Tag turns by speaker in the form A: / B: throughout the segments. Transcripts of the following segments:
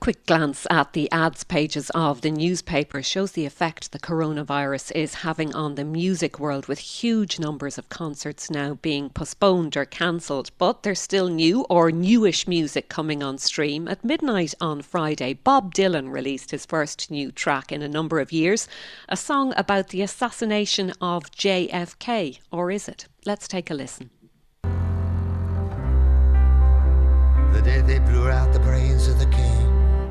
A: quick glance at the ads pages of the newspaper shows the effect the coronavirus is having on the music world, with huge numbers of concerts now being postponed or cancelled. But there's still new or newish music coming on stream. At midnight on Friday, Bob Dylan released his first new track in a number of years, a song about the assassination of JFK. Or is it? Let's take a listen.
B: The day they blew out the brains of the king,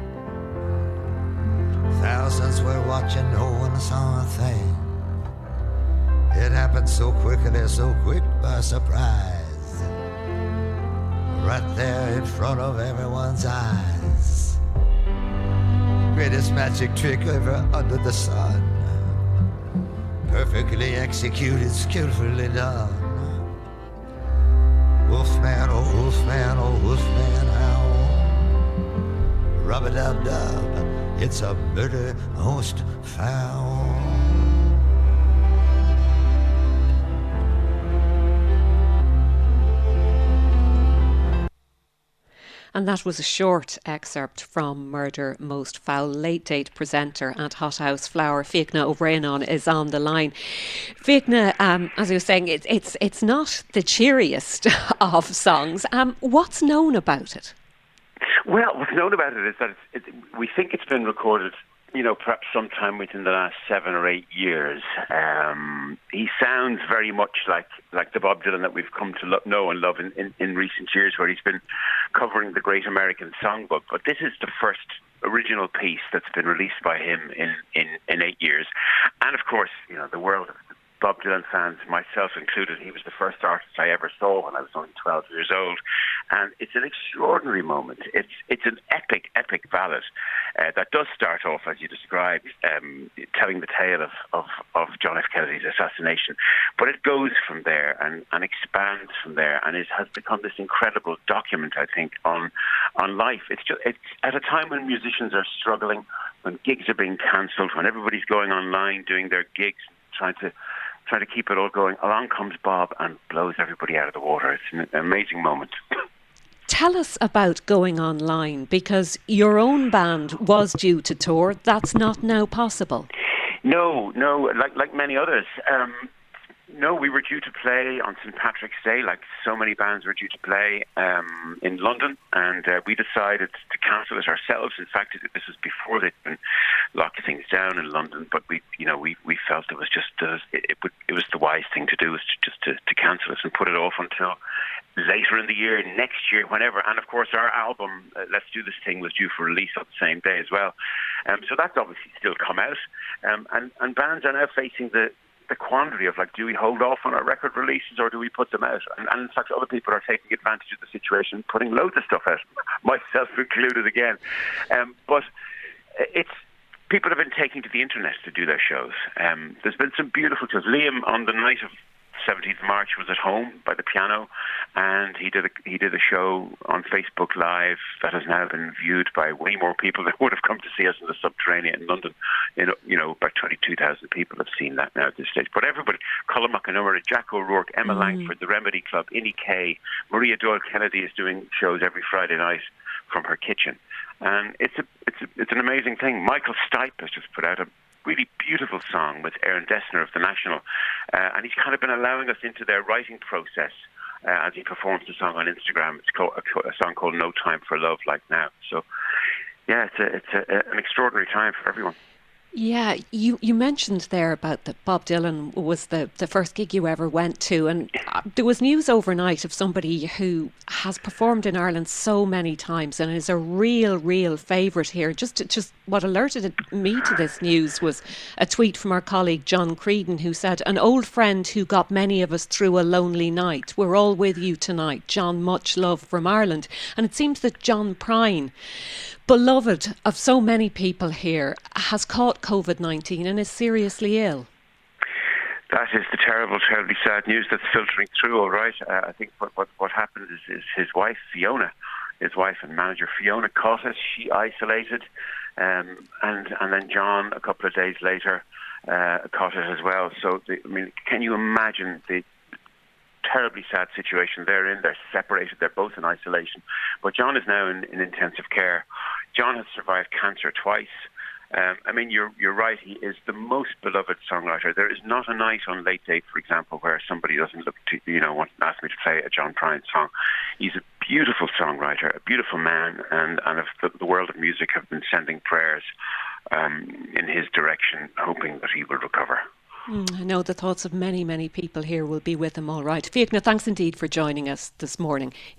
B: thousands were watching, no one saw a thing. It happened so quickly, so quick by surprise, right there in front of everyone's eyes. Greatest magic trick ever under the sun, perfectly executed, skillfully done. Wolfman, oh wolfman, oh wolfman, ow. Rub-a-dub-dub, it's a murder most foul.
A: And that was a short excerpt from Murder Most Foul. Late date presenter at Hothouse Flower, Fiachna O'Brien, is on the line. Fiachna, as I was saying, it's not the cheeriest of songs. What's known about it?
C: Well, what's known about it is that we think it's been recorded, perhaps sometime within the last 7 or 8 years. He sounds very much like the Bob Dylan that we've come to know and love in recent years, where he's been covering the Great American Songbook. But this is the first original piece that's been released by him in 8 years. And of course, the world of Bob Dylan fans, myself included, he was the first artist I ever saw when I was only 12 years old. And it's an extraordinary moment. It's an epic ballad that does start off, as you described, telling the tale of John F. Kennedy's assassination. But it goes from there and expands from there, and it has become this incredible document, I think, on life. It's at a time when musicians are struggling, when gigs are being cancelled, when everybody's going online doing their gigs, trying to keep it all going. Along comes Bob and blows everybody out of the water. It's an amazing moment.
A: Tell us about going online, because your own band was due to tour. That's not now possible.
C: No, like many others. No, we were due to play on St. Patrick's Day, like so many bands were due to play in London, and we decided to cancel it ourselves. In fact, this was before they'd been locked things down in London, but we felt it was just it was the wise thing to do, was to cancel it and put it off until later in the year, next year, whenever. And of course, our album Let's Do This Thing was due for release on the same day as well. So that's obviously still come out, and bands are now facing the quandary of, do we hold off on our record releases or do we put them out? And in fact, other people are taking advantage of the situation, putting loads of stuff out, myself included again. But people have been taking to the internet to do their shows. There's been some beautiful shows. Liam, on the night of 17th of March, was at home by the piano, and he did a show on Facebook Live that has now been viewed by way more people than would have come to see us in the Subterranean in London. About 22,000 people have seen that now at this stage. But everybody, Colin McAnamara, Jack O'Rourke, Emma Langford, the Remedy Club, Innie Kay, Maria Doyle Kennedy is doing shows every Friday night from her kitchen, and it's an amazing thing. Michael Stipe has just put out a really beautiful song with Aaron Dessner of The National, and he's kind of been allowing us into their writing process as he performs the song on Instagram. It's called a song called No Time for Love Like Now. So yeah, it's an extraordinary time for everyone.
A: Yeah, you mentioned there about that Bob Dylan was the first gig you ever went to, and there was news overnight of somebody who has performed in Ireland so many times and is a real favourite here. Just what alerted me to this news was a tweet from our colleague John Creedon, who said, "An old friend who got many of us through a lonely night. We're all with you tonight. John, much love from Ireland." And it seems that John Prine, beloved of so many people here, has caught COVID-19 and is seriously ill.
C: That is the terribly sad news that's filtering through, all right. I think what happened is his wife, Fiona, his wife and manager, Fiona, caught it. She isolated, and then John, a couple of days later, caught it as well. So, can you imagine the terribly sad situation they're in? They're separated, they're both in isolation. But John is now in intensive care John has survived cancer twice. I mean, you're right. He is the most beloved songwriter. There is not a night on Late Date, for example, where somebody doesn't look to, ask me to play a John Prine song. He's a beautiful songwriter, a beautiful man, and if the world of music have been sending prayers in his direction, hoping that he will recover.
A: I know the thoughts of many, many people here will be with him, all right. Fiachna, thanks indeed for joining us this morning.